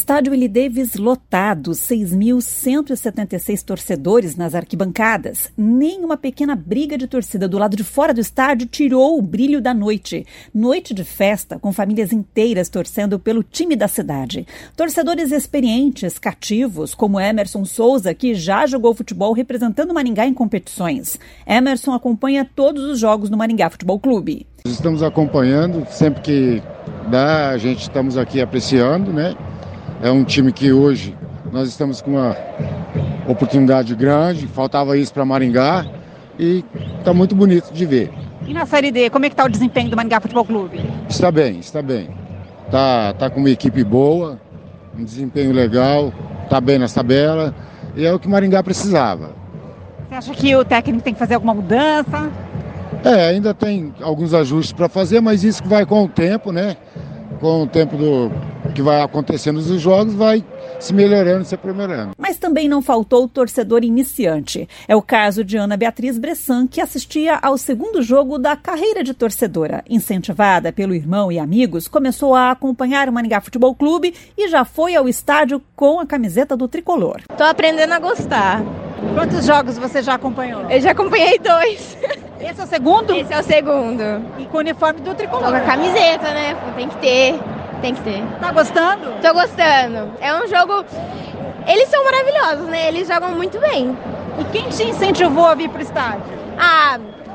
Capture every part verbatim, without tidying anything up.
Estádio Willie Davis lotado, seis mil cento e setenta e seis torcedores nas arquibancadas. Nem uma pequena briga de torcida do lado de fora do estádio tirou o brilho da noite. Noite de festa, com famílias inteiras torcendo pelo time da cidade. Torcedores experientes, cativos, como Emerson Souza, que já jogou futebol representando Maringá em competições. Emerson acompanha todos os jogos no Maringá Futebol Clube. Estamos acompanhando, sempre que dá, a gente estamos aqui apreciando, né? É um time que hoje nós estamos com uma oportunidade grande, faltava isso para Maringá e está muito bonito de ver. E na Série D, como é que está o desempenho do Maringá Futebol Clube? Está bem, está bem. Está tá com uma equipe boa, um desempenho legal, está bem nas tabelas e é o que Maringá precisava. Você acha que o técnico tem que fazer alguma mudança? É, ainda tem alguns ajustes para fazer, mas isso vai com o tempo, né? Com o tempo do que vai acontecendo nos jogos, vai se melhorando, se aprimorando. Mas também não faltou o torcedor iniciante. É o caso de Ana Beatriz Bressan, que assistia ao segundo jogo da carreira de torcedora. Incentivada pelo irmão e amigos, começou a acompanhar o Maringá Futebol Clube e já foi ao estádio com a camiseta do tricolor. Tô aprendendo a gostar. Quantos jogos você já acompanhou? Eu já acompanhei dois. Esse é o segundo? Esse é o segundo. E com o uniforme do tricolor. Tô com a camiseta, né? Tem que ter. Tem que ter. Tá gostando? Tô gostando. É um jogo... Eles são maravilhosos, né? Eles jogam muito bem. E quem te incentivou a vir pro estádio? Ah,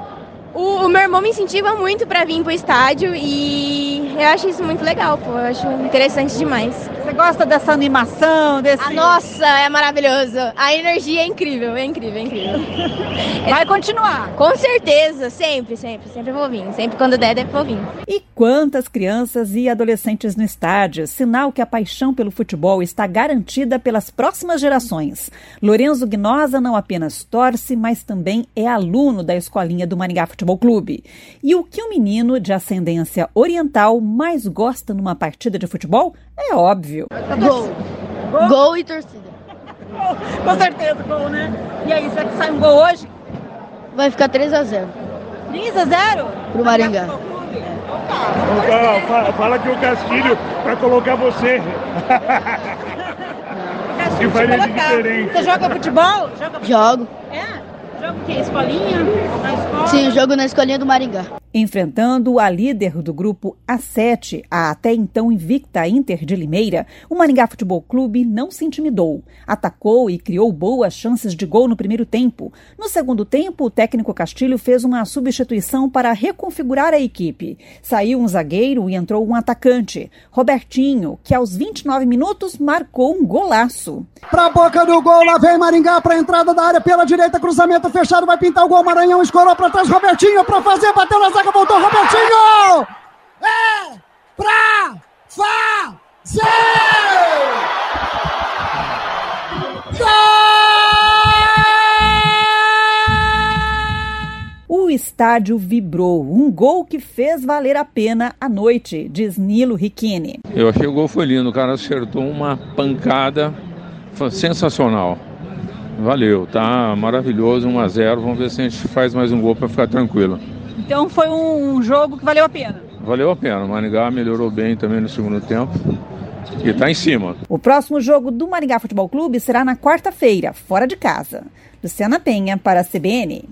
o, o meu irmão me incentiva muito pra vir pro estádio e eu acho isso muito legal, pô. Eu acho interessante demais. Você gosta dessa animação, desse... Ah, nossa, é maravilhoso. A energia é incrível, é incrível, é incrível. Vai continuar? Com certeza, sempre, sempre, sempre vou vir. Sempre quando der, deve vou vir. E quantas crianças e adolescentes no estádio, sinal que a paixão pelo futebol está garantida pelas próximas gerações. Lorenzo Guinosa não apenas torce, mas também é aluno da escolinha do Maringá Futebol Clube. E o que um menino de ascendência oriental mais gosta numa partida de futebol é óbvio. Gol. Gol, gol e torcida. Com certeza, gol, né? E aí, será que sai um gol hoje? Vai ficar três a zero. três a zero? Pro Maringá. Fala, fala que o Castilho para colocar você. Que faria de diferente. Você joga futebol? Joga futebol? Jogo. É? Joga o quê? Escolinha? Na escola? Sim, jogo na escolinha do Maringá. Enfrentando a líder do grupo A sete, a até então invicta Inter de Limeira, o Maringá Futebol Clube não se intimidou. Atacou e criou boas chances de gol no primeiro tempo. No segundo tempo, o técnico Castilho fez uma substituição para reconfigurar a equipe. Saiu um zagueiro e entrou um atacante, Robertinho, que aos vinte e nove minutos marcou um golaço. Pra boca do gol, lá vem Maringá para a entrada da área pela direita, cruzamento fechado, vai pintar o gol, Maranhão escorou para trás, Robertinho para fazer, bateu na zaga, voltou Robertinho! É pra fazer! O estádio vibrou, um gol que fez valer a pena a noite, diz Nilo Ricchini. Eu achei o gol foi lindo, o cara acertou uma pancada, foi sensacional. Valeu, tá maravilhoso, um a zero, vamos ver se a gente faz mais um gol para ficar tranquilo. Então foi um jogo que valeu a pena. Valeu a pena, o Maringá melhorou bem também no segundo tempo e está em cima. O próximo jogo do Maringá Futebol Clube será na quarta-feira, fora de casa. Luciana Penha para a C B N.